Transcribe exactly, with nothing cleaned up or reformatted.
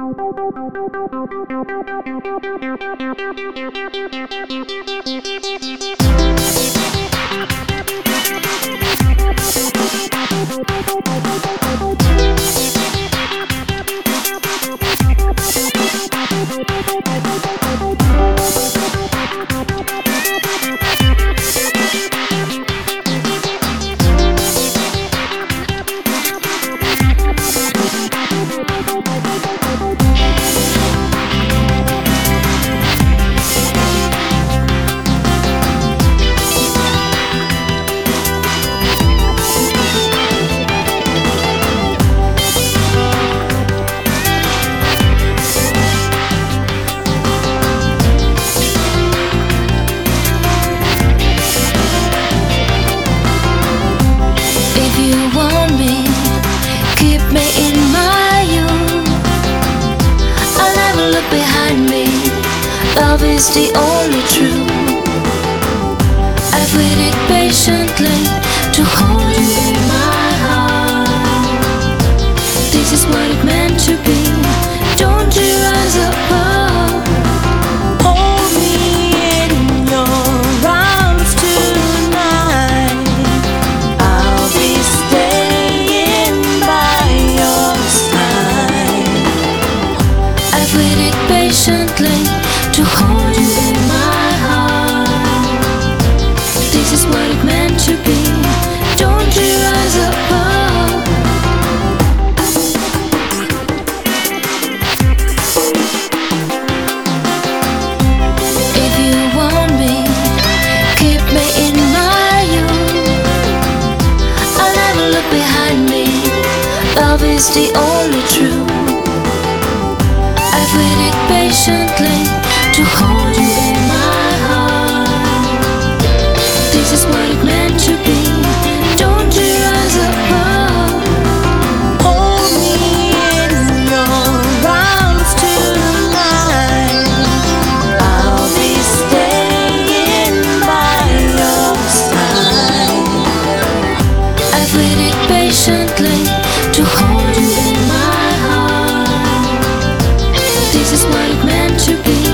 Love is the only true. I've waited patiently to hold you in my heart. This is what it meant to be. Don't you rise above. Hold me in your arms tonight. I'll be staying by your side. I've waited patiently to hold you in my heart. This is what it meant to be. Don't you rise above. If you want me, keep me in my youth. I'll never look behind me. Love is the only truth. I've waited patiently to hold you in my heart. This is what it meant to be. Don't you rise above. Hold me in your arms tonight. I'll be staying by your side. I've waited patiently to hold you in my heart. This is what it meant to be.